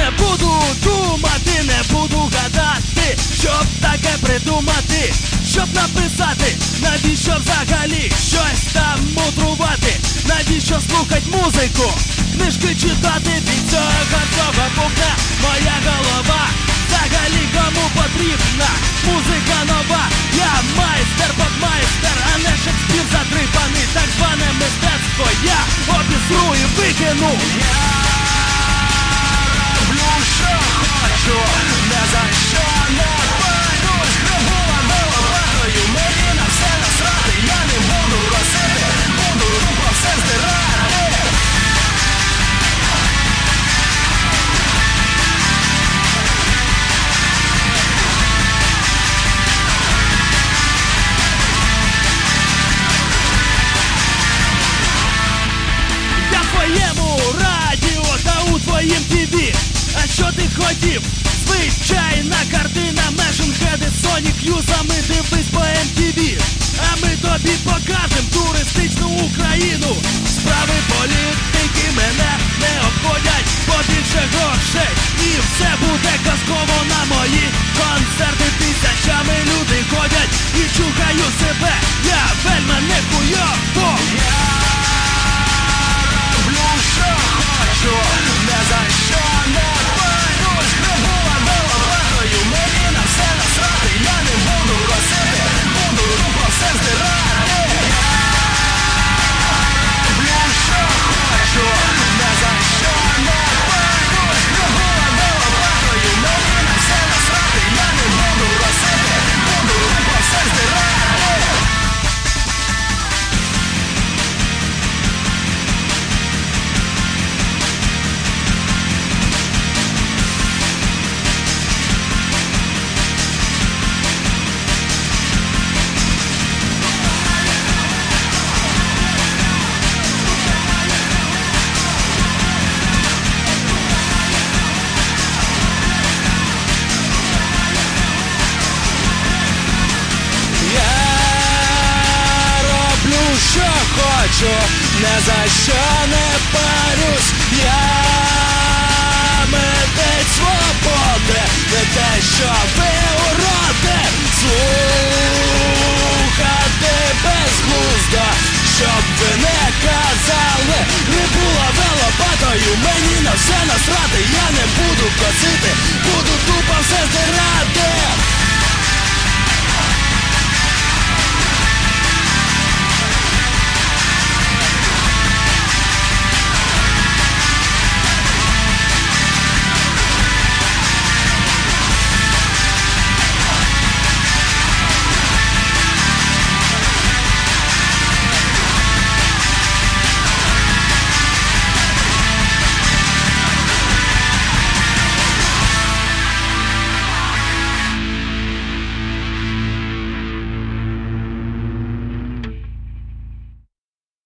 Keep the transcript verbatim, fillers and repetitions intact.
Не буду думати, не буду гадати, щоб таке придумати, щоб написати, навіщо взагалі щось там мудрувати, навіщо слухать музику, книжки читати, від цього цього пухне моя голова. Взагалі кому потрібна музика нова? Я майстер, попмайстер, а не Шекспір затрипаний. Так зване мистецтво я обісру і викину. Роблю, що хочу, не за що не боюсь. Грабувано лопатою, мені на все насрати. Я не буду просити, буду тупо все здирати. Я в твоєму радіо та у твоїм тіві. А що ти хотів? Звичайна картина, мешенхеди, Сонік Юзами, дивись по ем ті ві. А ми тобі покажем туристичну Україну. Справи політики мене не обходять, побільше грошей і все буде казково. На мої концерти тисячами люди ходять і чухаю себе, я вельми не хуйово. Роблю, що хочу, не за що не боюсь. Грабувано лопатою, мені на все насрати. Я не буду просити, буду тупо все здирати. Роблю, що хочу, не за що не боюсь. Грабувано лопатою, мені на все насрати. Я не буду просити, буду тупо все здирати. Що хочу, не за що не парюсь. Я митець свободи, не те, що ви уроди. Слухати безглуздо, щоб ви не казали. Рибула велопатою, мені на все насрати. Я не буду косити, буду тупо все здирати.